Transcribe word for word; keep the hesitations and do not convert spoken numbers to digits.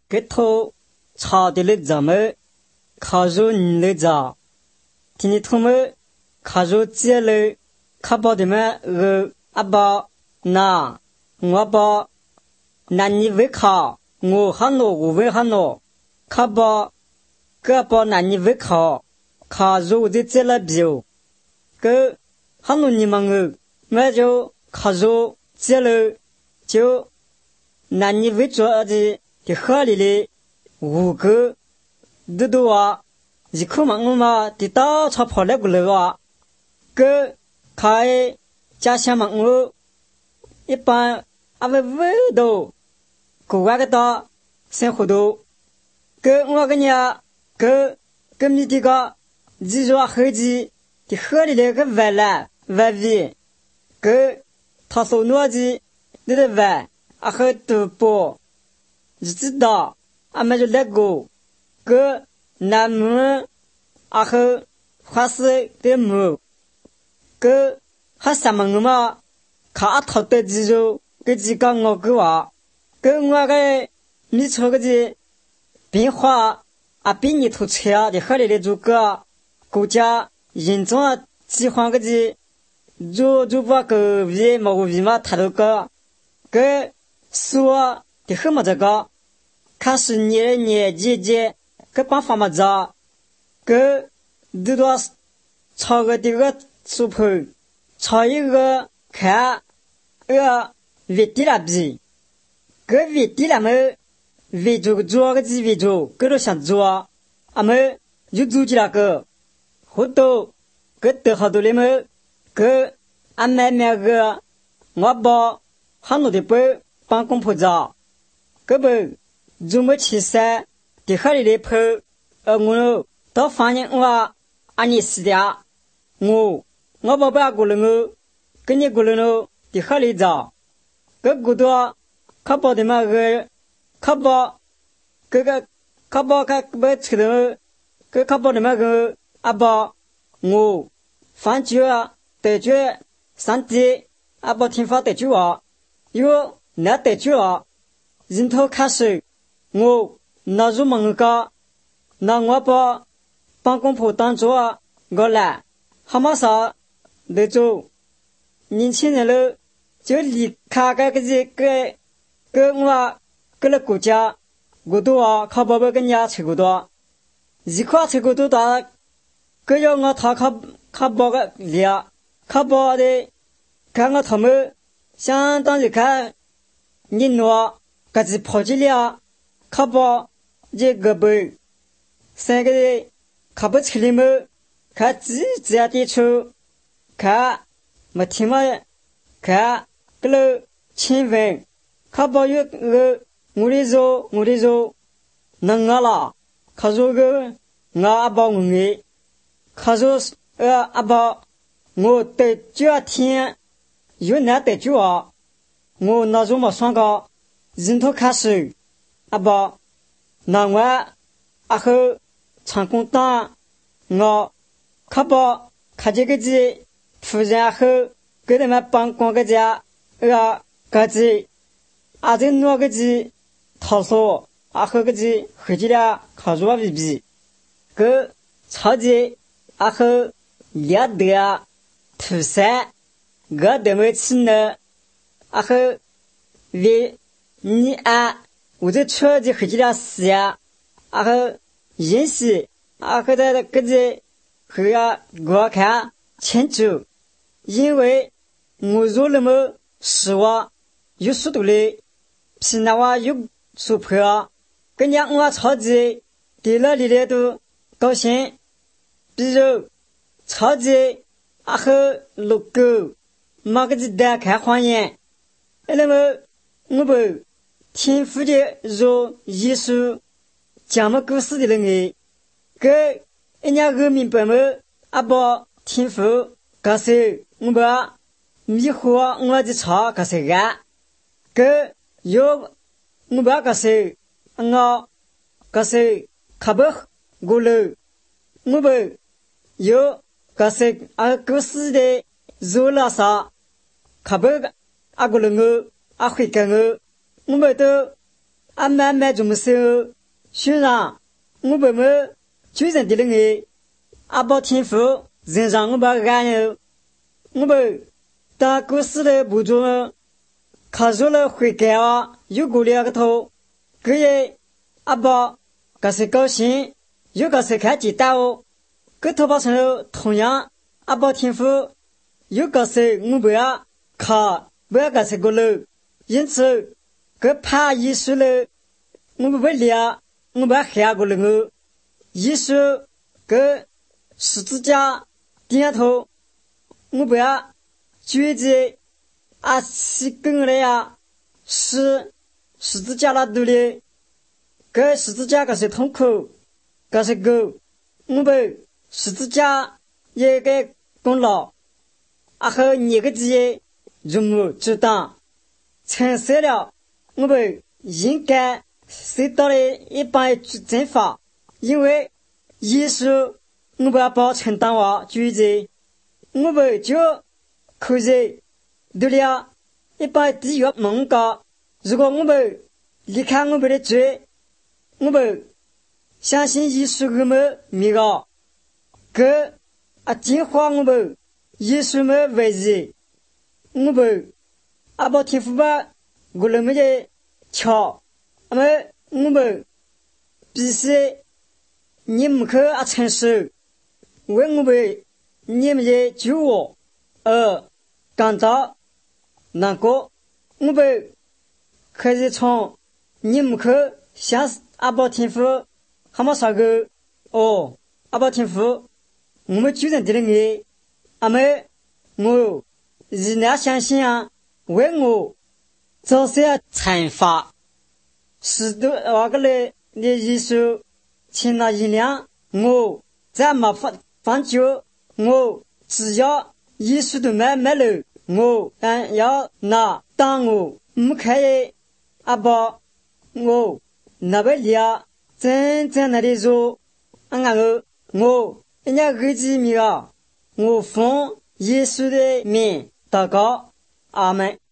个头朝的了咱们卡住你了咋？今天他们卡住接了卡包的们呃阿爸那我爸那你为卡我喊我我为喊我卡包个包那你为卡卡住的接了表个喊我你们呃我就卡住接了就那你为做的的河里的五个都都啊一口嘛我嘛的大草跑来过来啊个开家乡嘛我一般啊为味道国外个大生活都个我跟你啊个跟你这个记住啊合计的河里的个外来外围个他说诺的你的外啊和赌博你知道啊没就来过个南门啊和花市的门个还什么嘛看啊头的记住个几个我个话跟我个你说个的变化啊比你头车的河里的这个国家严重啊饥荒个的就就把个为毛为嘛他都个个说的很么这个开始年年节节个办法嘛着个这多炒个这个素盘炒一个看呃为地了比个为地了么为这个做个几为做个都想做啊么就做起那个好多个得好多了么个俺买买个我把很多的包帮公婆着个不做么其实的河里的泡呃我到房间我按你死的我我把把过来我跟你过来了的河里着个古多可包的嘛个可包个个可包个不吃的个可包的嘛个阿包我饭局啊得决三地阿包听话得决啊有那得决啊人头开始我那入门个那我把帮公婆当做啊我来好么啥得做年轻人了就离开个个这个个我个了国家我都啊靠宝宝跟家吃过多一块吃过多大个要我他靠靠宝个俩靠宝的看我他们相当于看你挪个只跑起了靠宝这个不三个的靠不吃里么看自己家的出看没听嘛看个了亲吻靠宝有个我的肉我的肉能啊啦靠说个我阿宝我的靠说呃阿宝我得这天有难得就啊我那种么算个人头开始阿宝那我阿后成功当我靠宝看这个字突然后给他们帮光个家呃个字啊这那个字他说啊后个字回去了靠住比比个超级啊后两得土山个得没吃呢啊后为你啊我这车子回去了死呀啊后认识啊后的个字和啊我看清楚因为我做那么十万有速度的皮那话有速破跟人我超级对了里的都高兴比如超级啊和路狗马个子单看花眼那么我不天赋的如艺术讲么故事的人个人家个明白么阿爸天赋可是我把迷惑我的茶可是个个有我把可是我可是可不过了我不有可是啊故事的如拉萨可不啊过了我啊会跟我我们都俺慢慢怎么说？虽然我爸妈最认得的我，阿爸天父人让我把爱人，我爸当故事的不中，看出了悔改啊，有过两个头，个也阿爸个是高兴，有个是看见到哦，个头发上同样阿爸天父，有个是我爸看不要个是个楼，因此个怕艺术了，我不会了，我把下过了我，艺术个十字架点头，我不要觉得啊是跟了呀，是十字架那度的，个十字架个是痛苦，个是狗，我把十字架也给功劳，啊和你个字如木阻挡，承受了我们应该受到了一般惩罚，因为耶稣我们要把承担我举着，我们就可以对了一般地狱梦高，如果我们离开我们的罪，我们相信耶稣我们米个个啊净化我们耶稣们为义，我们阿爸天父吧我们的桥，那么我们必须你们可啊承受为我们你们的救我而感到难过，我们可以从你们可向阿爸天父还没啥个哦，阿爸天父我们就认得了你，阿妹我依然相信啊为我造些惩罚使得那个嘞的艺术请那一辆我再没犯犯酒，我只要艺术的买买了我但要拿当我不可以阿爸我那不了真正那里说俺个我人家儿子米啊我奉耶稣的名祷告，阿门。